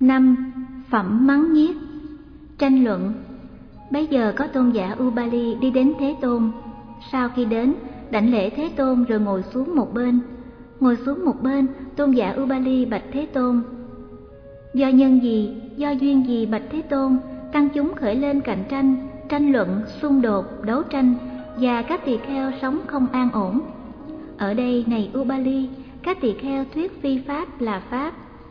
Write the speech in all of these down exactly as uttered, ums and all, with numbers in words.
năm. Phẩm mắng nhiếc. Tranh luận. Bấy giờ có tôn giả Ubali đi đến Thế Tôn. Sau khi đến, đảnh lễ Thế Tôn rồi ngồi xuống một bên. Ngồi xuống một bên, tôn giả Ubali bạch Thế Tôn: Do nhân gì, do duyên gì bạch Thế Tôn, tăng chúng khởi lên cạnh tranh, tranh luận, xung đột, đấu tranh, và các tỳ kheo sống không an ổn? Ở đây này Ubali, các tỳ kheo thuyết phi pháp là pháp.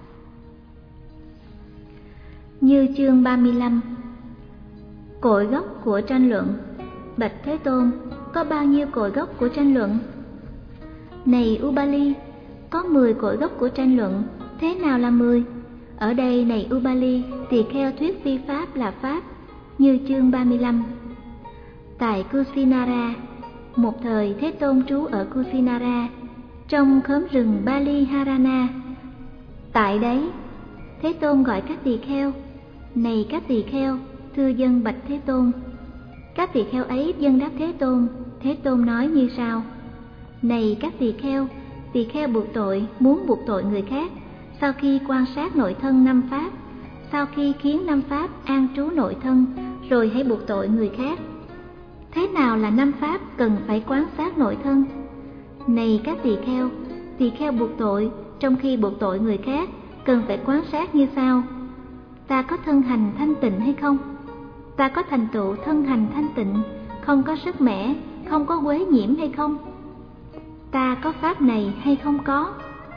Như chương ba mươi lăm. Cội gốc của tranh luận. Bạch Thế Tôn, có bao nhiêu cội gốc của tranh luận? Này Ubali, có mười cội gốc của tranh luận. Thế nào là mười? Ở đây này Ubali, tỳ kheo thuyết phi pháp là pháp. Như chương ba mươi lăm. Tại Kusinara, một thời Thế Tôn trú ở Kusinara, trong khóm rừng Baliharana. Tại đấy, Thế Tôn gọi các tỳ kheo: Này các tỳ kheo, thưa dân bạch Thế Tôn. Các tỳ kheo ấy dâng đáp Thế Tôn. Thế Tôn nói như sau: Này các tỳ kheo, tỳ kheo buộc tội muốn buộc tội người khác, sau khi quan sát nội thân năm pháp, sau khi khiến năm pháp an trú nội thân, rồi hãy buộc tội người khác. Thế nào là năm pháp cần phải quan sát nội thân? Này các tỳ kheo, tỳ kheo buộc tội trong khi buộc tội người khác cần phải quan sát như sau: Ta có thân hành thanh tịnh hay không? Ta có thành tựu thân hành thanh tịnh, không có sức mẻ, không có quế nhiễm hay không? Ta có pháp này hay không có?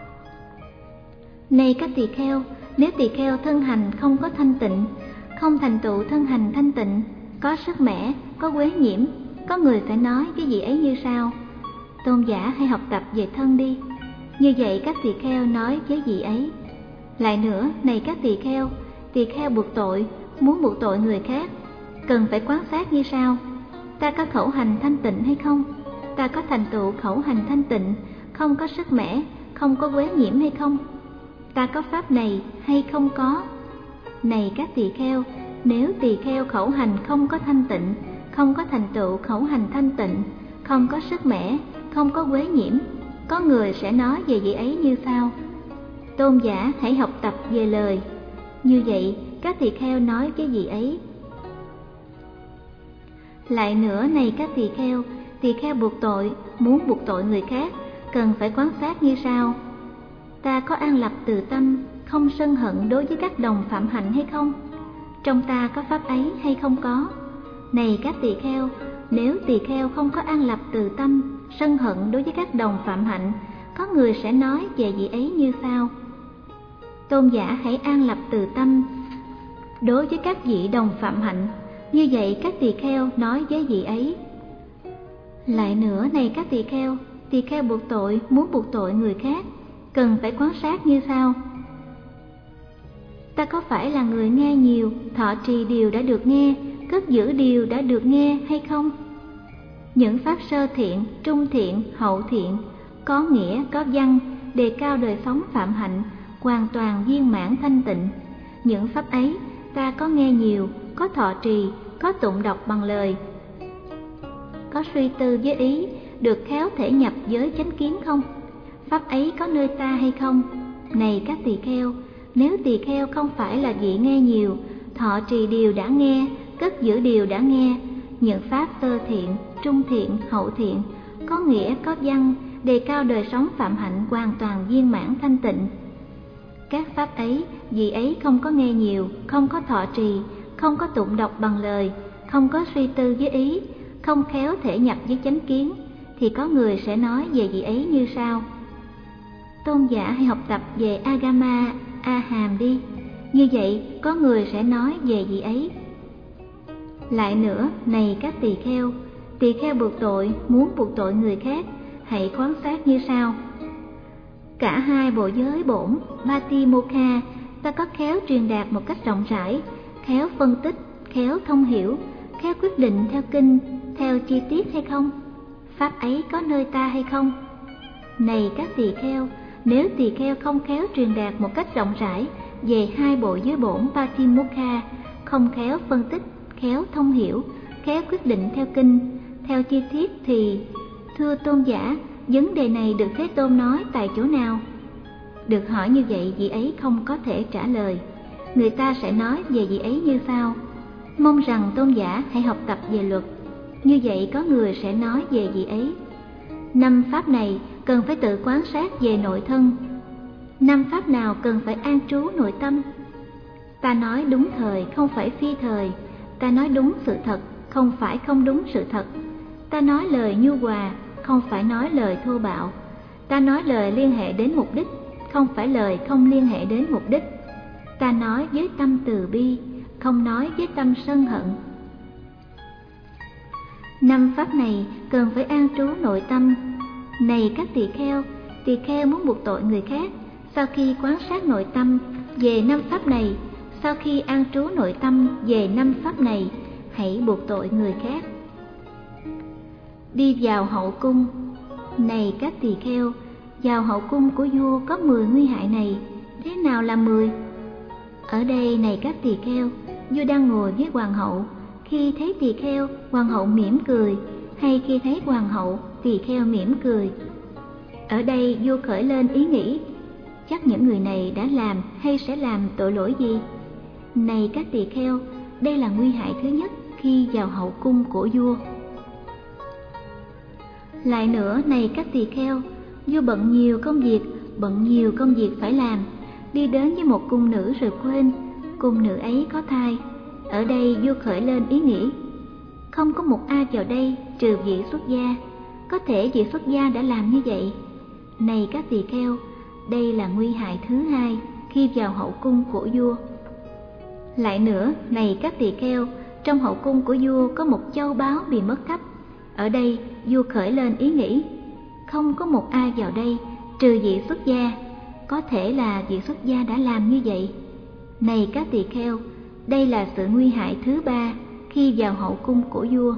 Này các tỳ kheo, nếu tỳ kheo thân hành không có thanh tịnh, không thành tựu thân hành thanh tịnh, có sức mẻ, có quế nhiễm, có người phải nói cái gì ấy như sau: Tôn giả hãy học tập về thân đi. Như vậy các tỳ kheo nói với vị ấy. Lại nữa, này các tỳ kheo, tỳ kheo buộc tội muốn buộc tội người khác cần phải quan sát như sau: Ta có khẩu hành thanh tịnh hay không? Ta có thành tựu khẩu hành thanh tịnh, không có sức mẻ, không có quế nhiễm hay không? Ta có pháp này hay không có? Này các tỳ kheo, nếu tỳ kheo khẩu hành không có thanh tịnh, không có thành tựu khẩu hành thanh tịnh, không có sức mẻ, không có quế nhiễm, có người sẽ nói về vị ấy như sau: Tôn giả hãy học tập về lời. Như vậy các tỳ kheo nói với vị ấy. Lại nữa, này các tỳ kheo, tỳ kheo buộc tội muốn buộc tội người khác cần phải quan sát như sau: Ta có an lập từ tâm, không sân hận đối với các đồng phạm hạnh hay không? Trong ta có pháp ấy hay không có? Này các tỳ kheo, nếu tỳ kheo không có an lập từ tâm, sân hận đối với các đồng phạm hạnh, có người sẽ nói về vị ấy như sau: Tôn giả hãy an lập từ tâm đối với các vị đồng phạm hạnh. Như vậy các tỳ kheo nói với vị ấy. Lại nữa, này các tỳ kheo, tỳ kheo buộc tội muốn buộc tội người khác cần phải quan sát như sau: Ta có phải là người nghe nhiều, thọ trì điều đã được nghe, cất giữ điều đã được nghe hay không? Những pháp sơ thiện, trung thiện, hậu thiện, có nghĩa, có văn, đề cao đời sống phạm hạnh, hoàn toàn viên mãn thanh tịnh. Những pháp ấy ta có nghe nhiều, có thọ trì, có tụng đọc bằng lời, có suy tư với ý, được khéo thể nhập với chánh kiến không? Pháp ấy có nơi ta hay không? Này các tỳ kheo, nếu tỳ kheo không phải là vị nghe nhiều, thọ trì điều đã nghe, cất giữ điều đã nghe, những pháp sơ thiện, trung thiện, hậu thiện, có nghĩa, có văn, đề cao đời sống phạm hạnh hoàn toàn viên mãn thanh tịnh. Các pháp ấy, vị ấy không có nghe nhiều, không có thọ trì, không có tụng đọc bằng lời, không có suy tư với ý, không khéo thể nhập với chánh kiến, thì có người sẽ nói về vị ấy như sau: Tôn giả hãy học tập về Agama, A Hàm đi. Như vậy có người sẽ nói về vị ấy. Lại nữa, này các tỳ kheo, tỳ kheo buộc tội muốn buộc tội người khác hãy quan sát như sau: Cả hai bộ giới bổn Batimokha ta có khéo truyền đạt một cách rộng rãi, khéo phân tích, khéo thông hiểu, khéo quyết định theo kinh, theo chi tiết hay không? Pháp ấy có nơi ta hay không? Này các tỳ kheo, nếu tỳ kheo không khéo truyền đạt một cách rộng rãi về hai bộ giới bổn Batimokha, không khéo phân tích, khéo thông hiểu, khéo quyết định theo kinh, theo chi tiết thì, thưa tôn giả, vấn đề này được Thế Tôn nói tại chỗ nào? Được hỏi như vậy, vị ấy không có thể trả lời. người ta sẽ nói về vị ấy như sau: mong rằng tôn giả hãy học tập về luật. Như vậy có người sẽ nói về vị ấy: năm pháp này cần phải tự quan sát về nội thân. Năm pháp nào cần phải an trú nội tâm? Ta nói đúng thời, không phải phi thời. Ta nói đúng sự thật, không phải không đúng sự thật. Ta nói lời nhu hòa, không phải nói lời thô bạo. Ta nói lời liên hệ đến mục đích, không phải lời không liên hệ đến mục đích. Ta nói với tâm từ bi, không nói với tâm sân hận. Năm pháp này cần phải an trú nội tâm. Này các tỳ kheo, tỳ kheo muốn buộc tội người khác, sau khi quan sát nội tâm về năm pháp này, sau khi an trú nội tâm về năm pháp này, hãy buộc tội người khác. Đi vào hậu cung. Này các tỳ kheo, vào hậu cung của vua có mười nguy hại này. Thế nào là mười? Ở đây này các tỳ kheo, vua đang ngồi với hoàng hậu. Khi thấy tỳ kheo, hoàng hậu mỉm cười, hay khi thấy hoàng hậu, tỳ kheo mỉm cười. Ở đây vua khởi lên ý nghĩ: chắc những người này đã làm hay sẽ làm tội lỗi gì? Này các tỳ kheo, đây là nguy hại thứ nhất khi vào hậu cung của vua. Lại nữa này các tỳ kheo, vua bận nhiều công việc, bận nhiều công việc phải làm, đi đến với một cung nữ rồi quên, cung nữ ấy có thai. Ở đây vua khởi lên ý nghĩ: không có một ai vào đây trừ vị xuất gia, có thể vị xuất gia đã làm như vậy. Này các tỳ kheo, đây là nguy hại thứ hai khi vào hậu cung của vua. Lại nữa này các tỳ kheo, trong hậu cung của vua có một châu báu bị mất cắp. Ở đây vua khởi lên ý nghĩ: không có một ai vào đây trừ vị xuất gia, có thể là vị xuất gia đã làm như vậy. Này các tỳ kheo, đây là sự nguy hại thứ ba khi vào hậu cung của vua.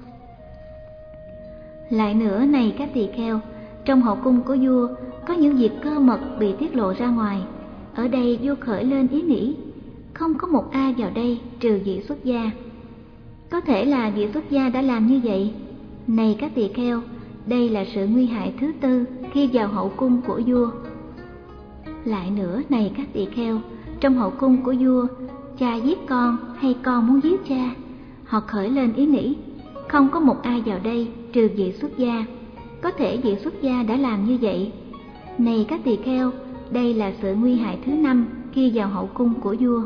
Lại nữa này các tỳ kheo, trong hậu cung của vua có những việc cơ mật bị tiết lộ ra ngoài. Ở đây vua khởi lên ý nghĩ: không có một ai vào đây trừ vị xuất gia, có thể là vị xuất gia đã làm như vậy. Này các tỳ kheo, đây là sự nguy hại thứ tư khi vào hậu cung của vua. Lại nữa này các tỳ kheo, trong hậu cung của vua, cha giết con hay con muốn giết cha. Họ khởi lên ý nghĩ: không có một ai vào đây trừ vị xuất gia, có thể vị xuất gia đã làm như vậy. Này các tỳ kheo, đây là sự nguy hại thứ năm khi vào hậu cung của vua.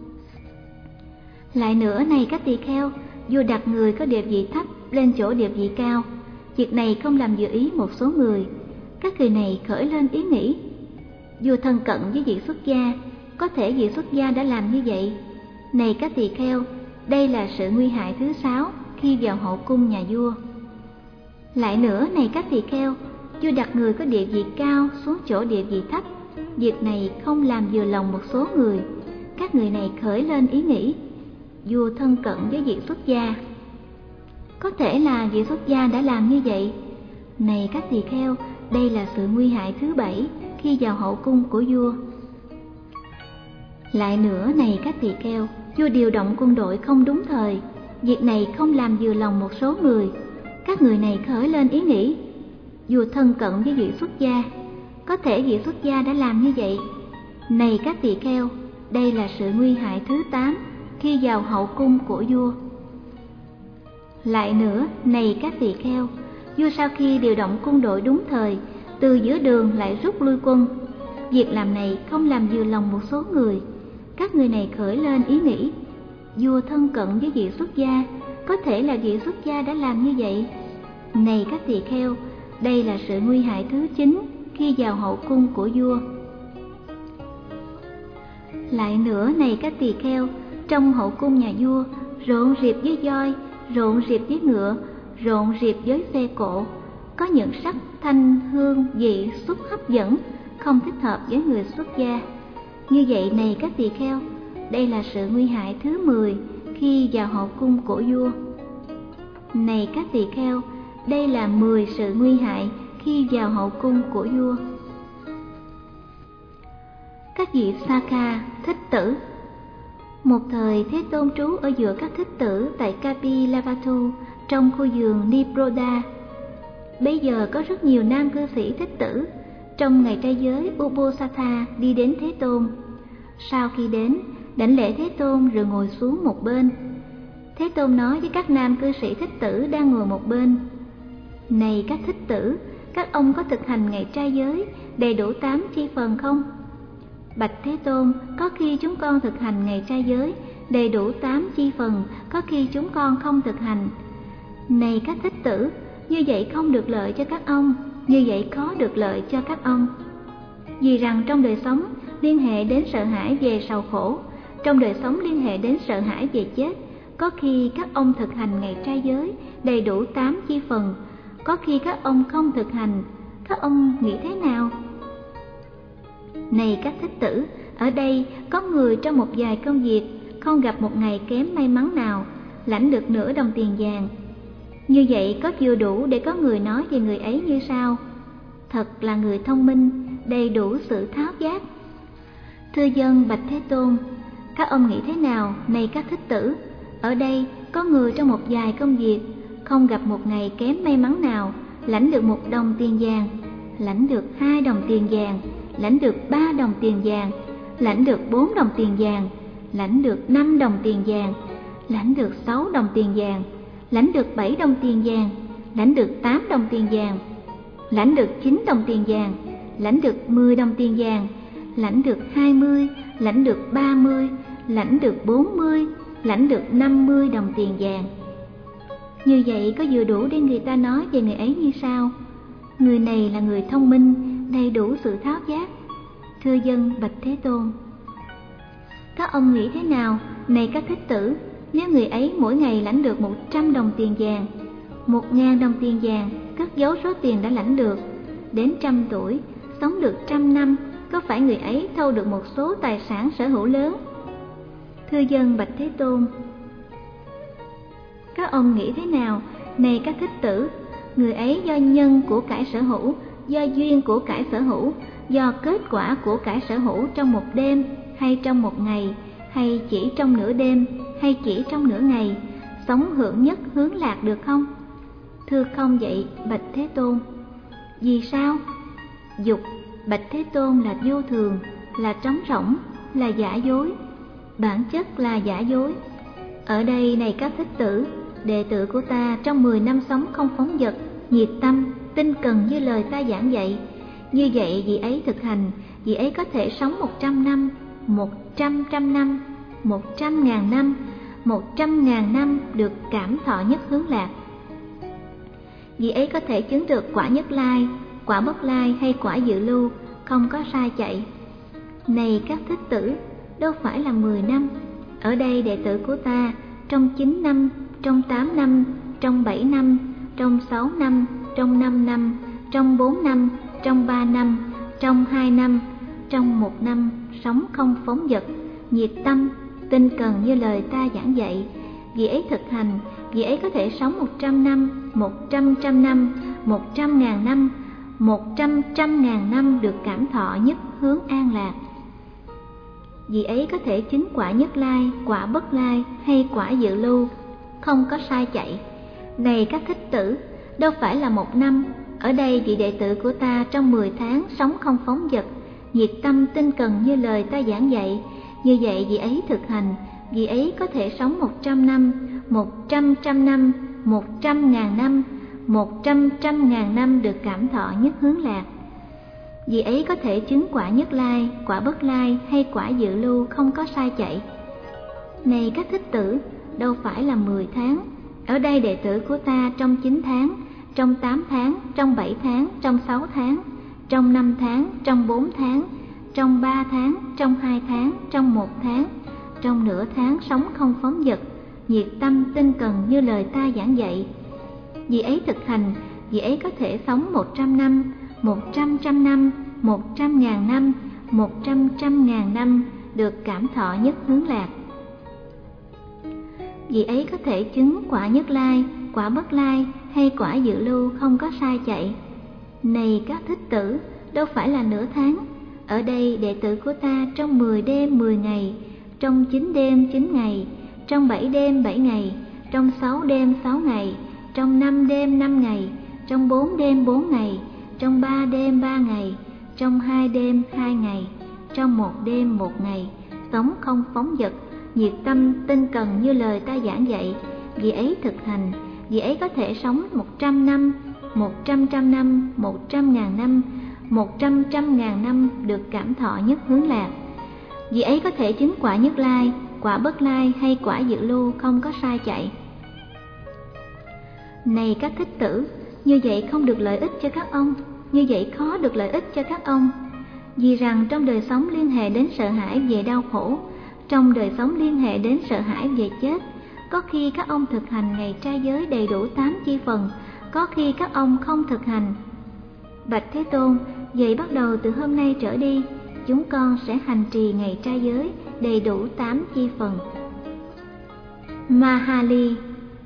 Lại nữa này các tỳ kheo, vua đặt người có địa vị thấp lên chỗ địa vị cao. Việc này không làm vừa ý một số người. Các người này khởi lên ý nghĩ: vua thân cận với vị xuất gia, có thể vị xuất gia đã làm như vậy. Này các tỳ kheo, đây là sự nguy hại thứ sáu khi vào hậu cung nhà vua. Lại nữa này các tỳ kheo, vua đặt người có địa vị cao xuống chỗ địa vị thấp. Việc này không làm vừa lòng một số người. Các người này khởi lên ý nghĩ: vua thân cận với vị xuất gia, có thể là vị xuất gia đã làm như vậy. Này các tỳ kheo, đây là sự nguy hại thứ bảy khi vào hậu cung của vua. Lại nữa này các tỳ kheo, vua điều động quân đội không đúng thời. Việc này không làm vừa lòng một số người. Các người này khởi lên ý nghĩ: vua thân cận với vị xuất gia, có thể vị xuất gia đã làm như vậy. Này các tỳ kheo, đây là sự nguy hại thứ tám khi vào hậu cung của vua. Lại nữa này các tỳ kheo, vua sau khi điều động quân đội đúng thời, từ giữa đường lại rút lui quân. Việc làm này không làm vừa lòng một số người. Các người này khởi lên ý nghĩ: vua thân cận với vị xuất gia, có thể là vị xuất gia đã làm như vậy. Này các tỳ kheo, đây là sự nguy hại thứ chín khi vào hậu cung của vua. Lại nữa này các tỳ kheo, trong hậu cung nhà vua rộn rịp với voi, rộn rịp với ngựa, rộn rịp với xe cộ, có những sắc thanh hương vị xúc hấp dẫn, không thích hợp với người xuất gia. Như vậy này các tỳ kheo, đây là sự nguy hại thứ mười khi vào hậu cung của vua. Này các tỳ kheo, đây là mười sự nguy hại khi vào hậu cung của vua. Các vị Sakha, thích tử. Một thời Thế Tôn trú ở giữa các thích tử tại Kapilavatthu trong khu vườn Niproda. Bây giờ có rất nhiều nam cư sĩ thích tử trong ngày trai giới Ubosatha đi đến Thế Tôn. Sau khi đến, đảnh lễ Thế Tôn rồi ngồi xuống một bên. Thế Tôn nói với các nam cư sĩ thích tử đang ngồi một bên: Này các thích tử, các ông có thực hành ngày trai giới đầy đủ tám chi phần không? Bạch Thế Tôn, có khi chúng con thực hành ngày trai giới đầy đủ tám chi phần, có khi chúng con không thực hành. Này các thích tử, như vậy không được lợi cho các ông, như vậy có được lợi cho các ông. Vì rằng trong đời sống liên hệ đến sợ hãi về sầu khổ, trong đời sống liên hệ đến sợ hãi về chết, có khi các ông thực hành ngày trai giới đầy đủ tám chi phần, có khi các ông không thực hành. Các ông nghĩ thế nào? Này các thích tử, ở đây có người trong một vài công việc không gặp một ngày kém may mắn nào, lãnh được nửa đồng tiền vàng. Như vậy có vừa đủ để có người nói về người ấy như sau: Thật là người thông minh, đầy đủ sự tháo giác. Thưa dân bạch Thế Tôn, các ông nghĩ thế nào? Này các thích tử, ở đây có người trong một vài công việc không gặp một ngày kém may mắn nào, lãnh được một đồng tiền vàng, lãnh được hai đồng tiền vàng, lãnh được ba đồng tiền vàng, lãnh được bốn đồng tiền vàng, lãnh được năm đồng tiền vàng, lãnh được sáu đồng tiền vàng, lãnh được bảy đồng tiền vàng, lãnh được tám đồng tiền vàng, lãnh được chín đồng tiền vàng, lãnh được mười đồng tiền vàng, lãnh được hai mươi, lãnh được ba mươi, lãnh được bốn mươi, lãnh được năm mươi đồng tiền vàng. Như vậy có vừa đủ để người ta nói về người ấy như sau: Người này là người thông minh, đầy đủ sự tháo giác. Thưa dân bạch Thế Tôn, các ông nghĩ thế nào? Này các thích tử, nếu người ấy mỗi ngày lãnh được một trăm đồng tiền vàng, một ngàn đồng tiền vàng, cất giấu số tiền đã lãnh được, đến trăm tuổi, sống được trăm năm, có phải người ấy thâu được một số tài sản sở hữu lớn? Thưa dân bạch Thế Tôn, các ông nghĩ thế nào? Này các thích tử, người ấy do nhân của cải sở hữu, do duyên của cải sở hữu, do kết quả của cải sở hữu trong một đêm, hay trong một ngày, hay chỉ trong nửa đêm, hay chỉ trong nửa ngày, sống hưởng nhất hướng lạc được không? Thưa không vậy bạch Thế Tôn. Vì sao? Dục bạch Thế Tôn là vô thường, là trống rỗng, là giả dối, bản chất là giả dối. Ở đây này các thích tử, đệ tử của ta trong mười năm sống không phóng dật, nhiệt tâm, tinh cần như lời ta giảng dạy. Như vậy vị ấy thực hành, vị ấy có thể sống một trăm năm, một trăm trăm năm, một trăm ngàn năm, một trăm ngàn năm được cảm thọ nhất hướng lạc. Vị ấy có thể chứng được quả nhất lai, quả bất lai hay quả dự lưu, không có sai chạy. Này các thích tử, đâu phải là mười năm. Ở đây đệ tử của ta trong chín năm, trong tám năm, trong bảy năm, trong sáu năm, trong năm năm, trong bốn năm, trong ba năm, trong hai năm, trong một năm sống không phóng dật, nhiệt tâm, tinh cần như lời ta giảng dạy. Vị ấy thực hành, vị ấy có thể sống một trăm năm, một trăm trăm năm, một trăm ngàn năm, một trăm trăm ngàn năm được cảm thọ nhất hướng an lạc. Vị ấy có thể chứng quả nhất lai, quả bất lai hay quả dự lưu, không có sai chạy. Này các thích tử, đâu phải là một năm. Ở đây vị đệ tử của ta trong mười tháng sống không phóng dật, nhiệt tâm tinh cần như lời ta giảng dạy. Như vậy vị ấy thực hành, vị ấy có thể sống một trăm năm, một trăm trăm năm, một trăm ngàn năm, một trăm trăm ngàn năm được cảm thọ nhất hướng lạc. Vị ấy có thể chứng quả nhất lai, quả bất lai hay quả dự lưu, không có sai chạy. Này các thích tử, đâu phải là mười tháng. Ở đây đệ tử của ta trong chín tháng, trong tám tháng, trong bảy tháng, trong sáu tháng, trong năm tháng, trong bốn tháng, trong ba tháng, trong hai tháng, trong một tháng, trong nửa tháng sống không phóng dật, nhiệt tâm tinh cần như lời ta giảng dạy. Vị ấy thực hành, vị ấy có thể sống một trăm năm, một trăm trăm năm, một trăm ngàn năm, một trăm trăm ngàn năm được cảm thọ nhất hướng lạc. Vị ấy có thể chứng quả nhất lai, quả bất lai hay quả dự lưu, không có sai chạy. Này các thích tử, đâu phải là nửa tháng. Ở đây đệ tử của ta trong mười đêm mười ngày, trong chín đêm chín ngày, trong bảy đêm bảy ngày, trong sáu đêm sáu ngày, trong năm đêm năm ngày, trong bốn đêm bốn ngày, trong ba đêm ba ngày, trong hai đêm hai ngày, trong một đêm một ngày, sống không phóng dật, nhiệt tâm, tinh cần như lời ta giảng dạy, vị ấy thực hành, vị ấy có thể sống một trăm năm, một trăm trăm năm, một trăm ngàn năm, một trăm trăm ngàn năm được cảm thọ nhất hướng lạc. Vị ấy có thể chứng quả Nhất Lai, quả Bất Lai hay quả Dự Lưu không có sai chạy. Này các thích tử, như vậy không được lợi ích cho các ông, như vậy khó được lợi ích cho các ông. Vì rằng trong đời sống liên hệ đến sợ hãi về đau khổ, trong đời sống liên hệ đến sợ hãi về chết, có khi các ông thực hành ngày trai giới đầy đủ tám chi phần, có khi các ông không thực hành. Bạch Thế Tôn, vậy bắt đầu từ hôm nay trở đi, chúng con sẽ hành trì ngày trai giới đầy đủ tám chi phần. Mahali.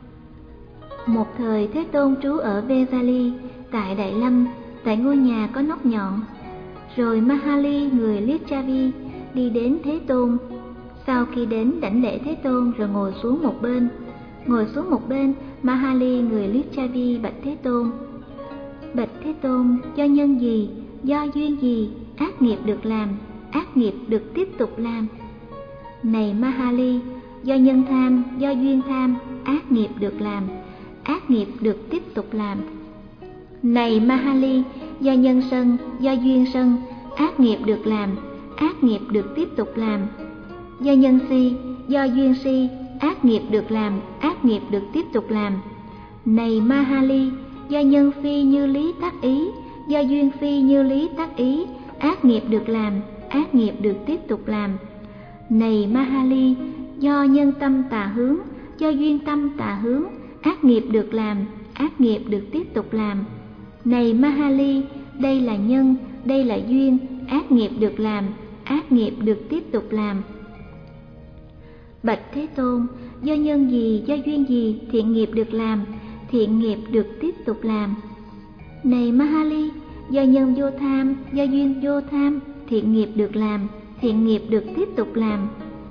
Một thời Thế Tôn trú ở Vesali, tại Đại Lâm, tại ngôi nhà có nóc nhọn. Rồi Mahali người Lichavi đi đến Thế Tôn. Sau khi đến đảnh lễ Thế Tôn rồi ngồi xuống một bên. Ngồi xuống một bên, Mahali người Lichavi bạch Thế Tôn: Bạch Thế Tôn, do nhân gì, do duyên gì, ác nghiệp được làm, ác nghiệp được tiếp tục làm? Này Mahali, do nhân tham, do duyên tham, ác nghiệp được làm, ác nghiệp được tiếp tục làm. Này Mahali, do nhân sân, do duyên sân, ác nghiệp được làm, ác nghiệp được tiếp tục làm. Do nhân si, do duyên si, ác nghiệp được làm, ác nghiệp được tiếp tục làm. Này Mahali, do nhân phi như lý tác ý, do duyên phi như lý tác ý, ác nghiệp được làm, ác nghiệp được tiếp tục làm. Này Mahali, do nhân tâm tà hướng, do duyên tâm tà hướng, ác nghiệp được làm, ác nghiệp được tiếp tục làm. Này Mahali, đây là nhân, đây là duyên, ác nghiệp được làm, ác nghiệp được tiếp tục làm. Bạch Thế Tôn, do nhân gì, do duyên gì, thiện nghiệp được làm, thiện nghiệp được tiếp tục làm. Này Mahali, do nhân vô tham, do duyên vô tham, thiện nghiệp được làm, thiện nghiệp được tiếp tục làm.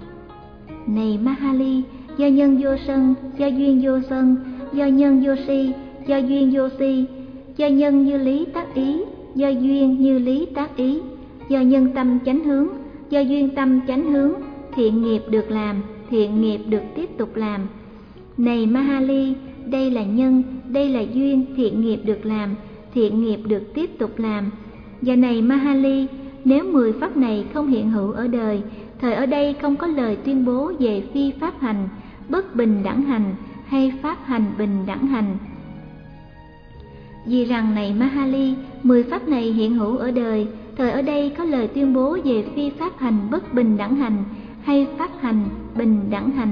Này Mahali, do nhân vô sân, do duyên vô sân, do nhân vô si, do duyên vô si, do nhân như lý tác ý, do duyên như lý tác ý, do nhân tâm chánh hướng, do duyên tâm chánh hướng, thiện nghiệp được làm, thiện nghiệp được tiếp tục làm. Này Mahali, đây là nhân, đây là duyên, thiện nghiệp được làm, thiện nghiệp được tiếp tục làm. Và này Mahali, nếu mười pháp này không hiện hữu ở đời, thời ở đây không có lời tuyên bố về phi pháp hành, bất bình đẳng hành hay pháp hành bình đẳng hành. Vì rằng này Mahali, mười pháp này hiện hữu ở đời, thời ở đây có lời tuyên bố về phi pháp hành bất bình đẳng hành hay pháp hành bình đẳng hành.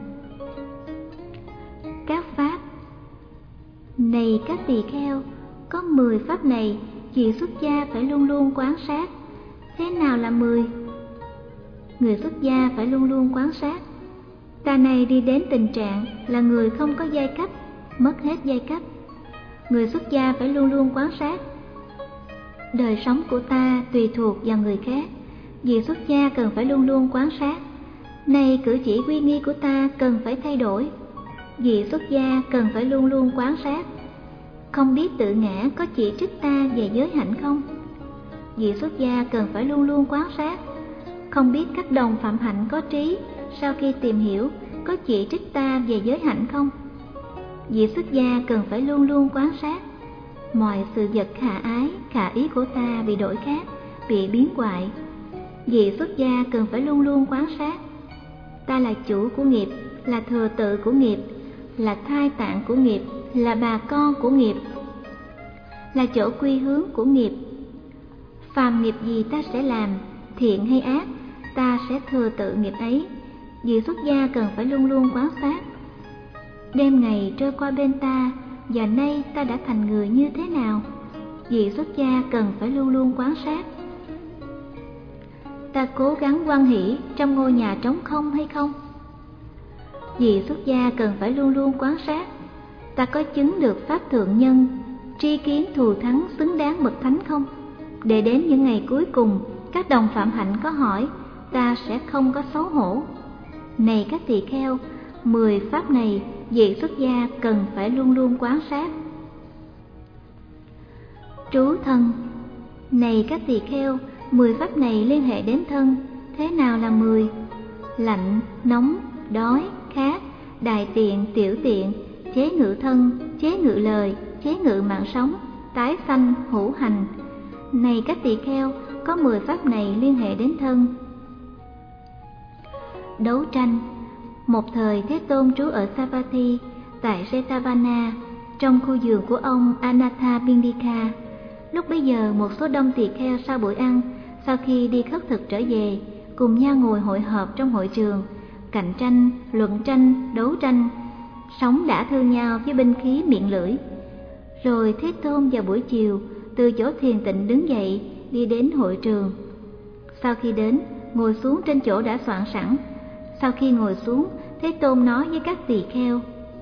Các pháp. Này các tỳ kheo, có mười pháp này, vị xuất gia phải luôn luôn quán sát. Thế nào là mười? Người xuất gia phải luôn luôn quán sát. Ta này đi đến tình trạng là người không có giai cấp, mất hết giai cấp. Người xuất gia phải luôn luôn quán sát. Đời sống của ta tùy thuộc vào người khác, vị xuất gia cần phải luôn luôn quán sát. Này cử chỉ uy nghi của ta cần phải thay đổi, vị xuất gia cần phải luôn luôn quán sát. Không biết tự ngã có chỉ trích ta về giới hạnh không? Vị xuất gia cần phải luôn luôn quán sát. Không biết các đồng phạm hạnh có trí, sau khi tìm hiểu có chỉ trích ta về giới hạnh không? Vị xuất gia cần phải luôn luôn quán sát. Mọi sự vật khả ái, khả ý của ta bị đổi khác, bị biến hoại. Vị xuất gia cần phải luôn luôn quán sát. Ta là chủ của nghiệp, là thừa tự của nghiệp, là thai tạng của nghiệp, là bà con của nghiệp, là chỗ quy hướng của nghiệp. Phàm nghiệp gì ta sẽ làm, thiện hay ác, ta sẽ thừa tự nghiệp ấy. Vị xuất gia cần phải luôn luôn quán sát. Đêm ngày trôi qua bên ta, và nay ta đã thành người như thế nào? Vị xuất gia cần phải luôn luôn quán sát. Ta cố gắng hoan hỷ trong ngôi nhà trống không hay không? Vị xuất gia cần phải luôn luôn quán sát. Ta có chứng được pháp thượng nhân, tri kiến thù thắng xứng đáng bậc thánh không? Để đến những ngày cuối cùng, các đồng phạm hạnh có hỏi, ta sẽ không có xấu hổ. Này các tỳ kheo, mười pháp này vị xuất gia cần phải luôn luôn quán sát. Trú thân. Này các tỳ kheo, mười pháp này liên hệ đến thân. Thế nào là mười? lạnh, nóng, đói, khát, đại tiện, tiểu tiện, chế ngự thân, chế ngự lời, chế ngự mạng sống, tái sanh, hữu hành. Này các tỳ kheo, có mười pháp này liên hệ đến thân. Đấu tranh. Một thời Thế Tôn trú ở Savatthi tại Jetavana, trong khu vườn của ông Anathapindika. Lúc bấy giờ, một số đông tỳ kheo sau buổi ăn, sau khi đi khất thực trở về, cùng nhau ngồi hội họp trong hội trường, cạnh tranh, luận tranh, đấu tranh, sống đã thương nhau với binh khí miệng lưỡi. Rồi Thế Tôn vào buổi chiều từ chỗ thiền tịnh đứng dậy, đi đến hội trường. Sau khi đến, ngồi xuống trên chỗ đã soạn sẵn. Sau khi ngồi xuống, Thế Tôn nói với các tỳ kheo: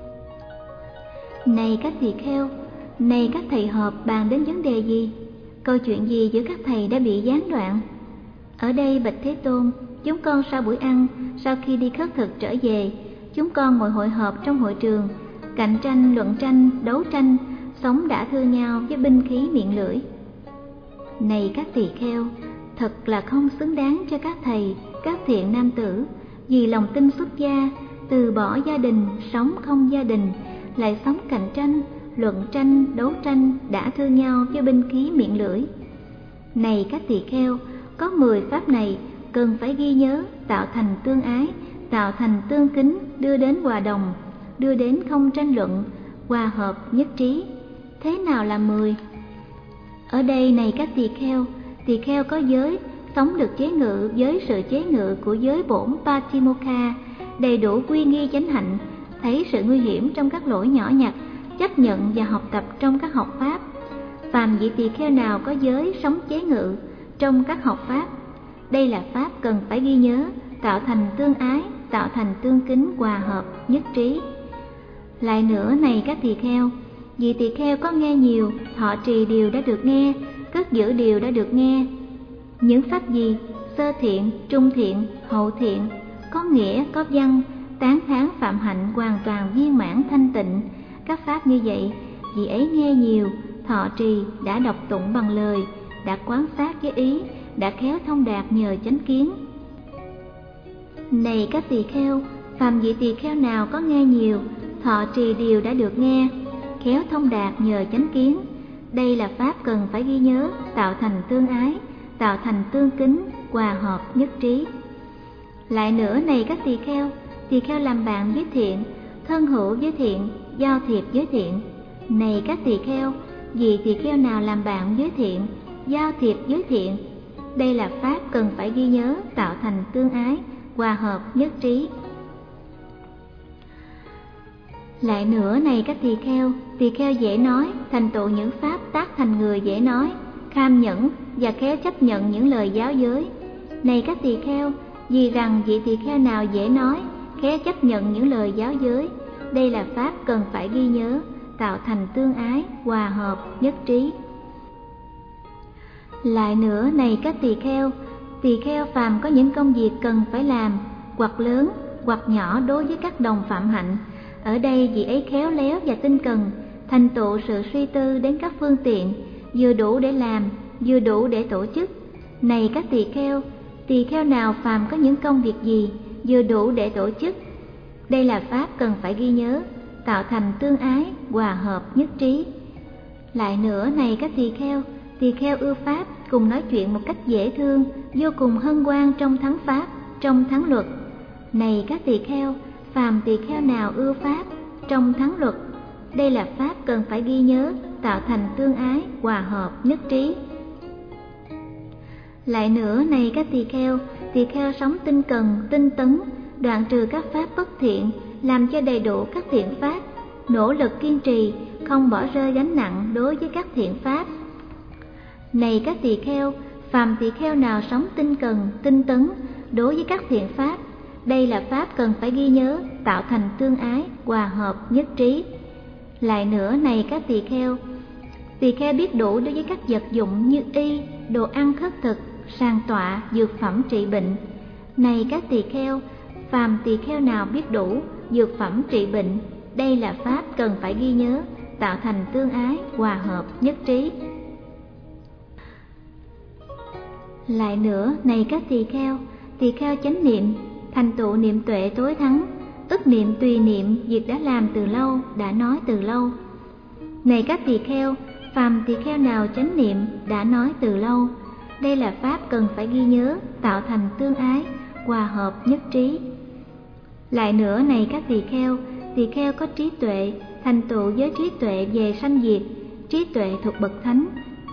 Này các tỳ kheo, này các thầy họp bàn đến vấn đề gì? Câu chuyện gì giữa các thầy đã bị gián đoạn? Ở đây bạch Thế Tôn, chúng con sau buổi ăn, sau khi đi khất thực trở về, chúng con ngồi hội họp trong hội trường, cạnh tranh, luận tranh, đấu tranh, sống đã thương nhau với binh khí miệng lưỡi. Này các tỳ kheo, thật là không xứng đáng cho các thầy, các thiện nam tử, vì lòng tin xuất gia, từ bỏ gia đình, sống không gia đình, lại sống cạnh tranh, luận tranh, đấu tranh, đã thương nhau với binh khí miệng lưỡi. Này các tỳ kheo, có mười pháp này cần phải ghi nhớ, tạo thành tương ái, tạo thành tương kính, đưa đến hòa đồng, đưa đến không tranh luận, hòa hợp nhất trí. Thế nào là mười? Ở đây này các tỳ kheo, tỳ kheo có giới, sống được chế ngự với sự chế ngự của giới bổn Patimokkha, đầy đủ quy nghi chánh hạnh, thấy sự nguy hiểm trong các lỗi nhỏ nhặt, chấp nhận và học tập trong các học pháp. Phàm vị tỳ kheo nào có giới sống chế ngự trong các học pháp, đây là pháp cần phải ghi nhớ, tạo thành tương ái, tạo thành tương kính, hòa hợp nhất trí. Lại nữa này các tỳ kheo, vì tỳ kheo có nghe nhiều, thọ trì điều đã được nghe, cất giữ điều đã được nghe. Những pháp gì? Sơ thiện, trung thiện, hậu thiện, có nghĩa, có văn, tán thán phạm hạnh hoàn toàn viên mãn thanh tịnh. Các pháp như vậy, vì ấy nghe nhiều, thọ trì, đã đọc tụng bằng lời, đã quán sát với ý, đã khéo thông đạt nhờ chánh kiến. Này các tỳ kheo, phàm vị tỳ kheo nào có nghe nhiều, thọ trì điều đã được nghe, khéo thông đạt nhờ chánh kiến, đây là pháp cần phải ghi nhớ, tạo thành tương ái, tạo thành tương kính, hòa hợp nhất trí. Lại nữa này các tỳ kheo, tỳ kheo làm bạn với thiện, thân hữu với thiện, giao thiệp với thiện. Này các tỳ kheo, vì tỳ kheo nào làm bạn với thiện, giao thiệp với thiện, đây là pháp cần phải ghi nhớ, tạo thành tương ái, hòa hợp nhất trí. Lại nữa này các tỳ kheo, tỳ kheo dễ nói, thành tựu những pháp tác thành người dễ nói, kham nhẫn và khéo chấp nhận những lời giáo giới. Này các tỳ kheo, vì rằng vị tỳ kheo nào dễ nói, khéo chấp nhận những lời giáo giới, đây là pháp cần phải ghi nhớ, tạo thành tương ái, hòa hợp nhất trí. Lại nữa này các tỳ kheo, tỳ kheo phàm có những công việc cần phải làm, hoặc lớn hoặc nhỏ đối với các đồng phạm hạnh, ở đây vị ấy khéo léo và tinh cần, thành tựu sự suy tư đến các phương tiện, vừa đủ để làm, vừa đủ để tổ chức. Này các tỳ kheo, tỳ kheo nào phàm có những công việc gì, vừa đủ để tổ chức, đây là pháp cần phải ghi nhớ, tạo thành tương ái, hòa hợp nhất trí. Lại nữa này các tỳ kheo, tỳ kheo ưa pháp, cùng nói chuyện một cách dễ thương, vô cùng hân hoan trong thắng pháp, trong thắng luật. Này các tỳ kheo, phàm tỳ kheo nào ưa pháp, trong thắng luật, đây là pháp cần phải ghi nhớ, tạo thành tương ái, hòa hợp nhất trí. Lại nữa này các tỳ kheo, tỳ kheo sống tinh cần, tinh tấn, đoạn trừ các pháp bất thiện, làm cho đầy đủ các thiện pháp, nỗ lực kiên trì, không bỏ rơi gánh nặng đối với các thiện pháp. Này các tỳ kheo, phàm tỳ kheo nào sống tinh cần, tinh tấn đối với các thiện pháp, đây là pháp cần phải ghi nhớ, tạo thành tương ái, hòa hợp nhất trí. Lại nữa này các tỳ kheo, tỳ kheo biết đủ đối với các vật dụng như y, đồ ăn khất thực, sàng tọa, dược phẩm trị bệnh. Này các tỳ kheo, phàm tỳ kheo nào biết đủ dược phẩm trị bệnh, đây là pháp cần phải ghi nhớ, tạo thành tương ái, hòa hợp nhất trí. Lại nữa này các tỳ kheo, tỳ kheo chánh niệm, thành tựu niệm tuệ tối thắng, ức niệm tùy niệm việc đã làm từ lâu, đã nói từ lâu. Này các tỳ kheo, phàm tỳ kheo nào chánh niệm đã nói từ lâu. Đây là pháp cần phải ghi nhớ, tạo thành tương ái, hòa hợp nhất trí. Lại nữa này các tỳ kheo, tỳ kheo có trí tuệ, thành tựu với trí tuệ về sanh diệt, trí tuệ thuộc bậc thánh,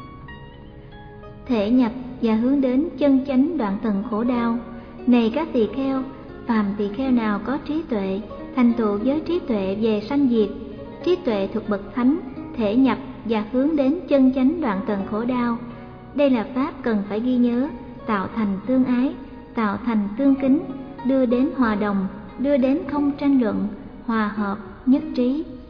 thể nhập và hướng đến chân chánh đoạn tầng khổ đau. Này các tỳ kheo, phàm tỳ kheo nào có trí tuệ, thành tựu với trí tuệ về sanh diệt, trí tuệ thuộc bậc thánh, thể nhập và hướng đến chân chánh đoạn tầng khổ đau. Đây là pháp cần phải ghi nhớ, tạo thành tương ái, tạo thành tương kính, đưa đến hòa đồng, đưa đến không tranh luận, hòa hợp nhất trí.